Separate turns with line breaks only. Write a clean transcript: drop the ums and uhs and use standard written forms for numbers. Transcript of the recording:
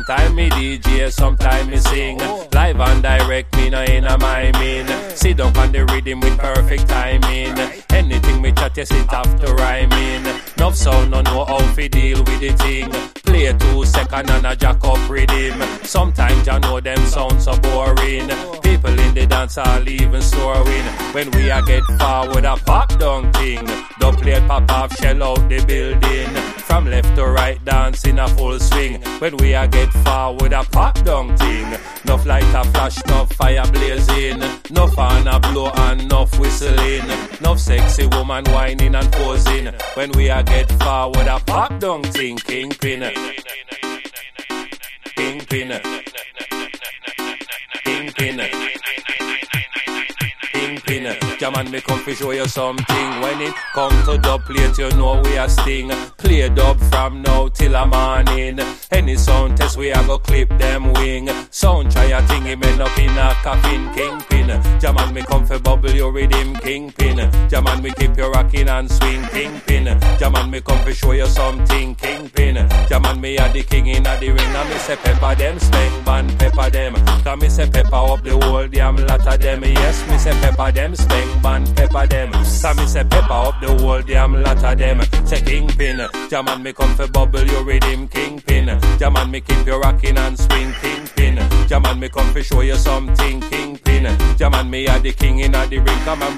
Sometime me DJ, sometime me sing. Live and direct, me no in a miming. Sit down on the rhythm with perfect timing. Anything me chat, yes, it have to rhyming. Enough sound, no know how to deal with the thing. Play 2 seconds and a jack up rhythm. Sometimes you know them sound so boring. People in the dance are even soaring. When we a get forward, a pop down thing. Don't play pop off, shell out the building. From left to right, dance in a full swing. When we a get forward, a pop down thing. Enough light a flash, enough fire blazing. Enough fan a blow and enough whistling. Enough sexy woman whining and posing. When we a get forward, a pop down thing. Kingpin, Kingpin, Kingpin, Kingpin. Jaman, me come to show you something. When it come to dub plate, you know we a sting. Play dub from now till a morning. Any sound test, we a go clip them wing. Sound try a thing, him end up in a coffin. Kingpin. Jaman, me come for bubble your rhythm. Kingpin. Jaman, me keep you rocking and swing. Kingpin. Jaman, me come to show you something. Kingpin. Jaman, me a the king in a the ring. And me say pepper them, spank ban pepper them. Cause me say pepper up the whole damn lot of them. Yes, me say pepper them, spank ban pepper them. Cause me say pepper up the whole damn lot of them. Say Kingpin. Jaman, me come for bubble your rhythm. Kingpin. Jaman, me keep you rocking and swing. Kingpin. Jaman, me come for show you something. Kingpin. Jaman, me a the king in a the ring. Come and